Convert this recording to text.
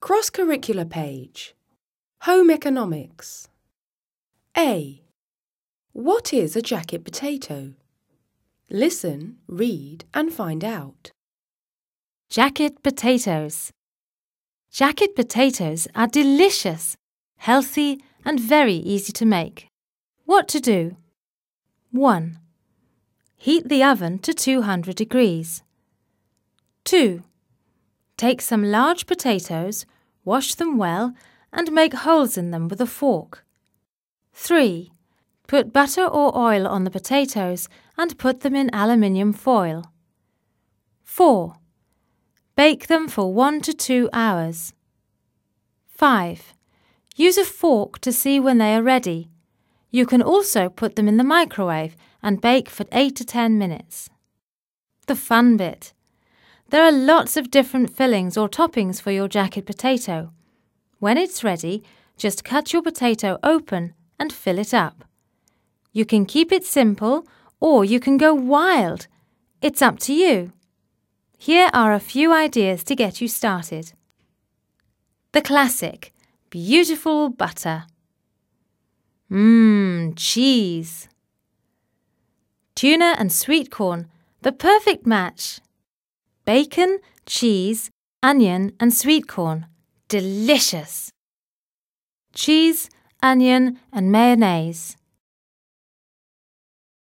Cross-curricular page. Home economics. A. What is a jacket potato? Listen, read and find out. Jacket potatoes. Jacket potatoes are delicious, healthy and very easy to make. What to do? 1. Heat the oven to 200 degrees. 2. Take some large potatoes, wash them well and make holes in them with a fork. 3. Put butter or oil on the potatoes and put them in aluminium foil. 4. Bake them for 1 to 2 hours. 5. Use a fork to see when they are ready. You can also put them in the microwave and bake for 8 to 10 minutes. The fun bit. There are lots of different fillings or toppings for your jacket potato. When it's ready, just cut your potato open and fill it up. You can keep it simple or you can go wild. It's up to you. Here are a few ideas to get you started. The classic, beautiful butter. Cheese. Tuna and sweet corn, the perfect match. Bacon, cheese, onion and sweet corn, delicious. Cheese, onion and mayonnaise.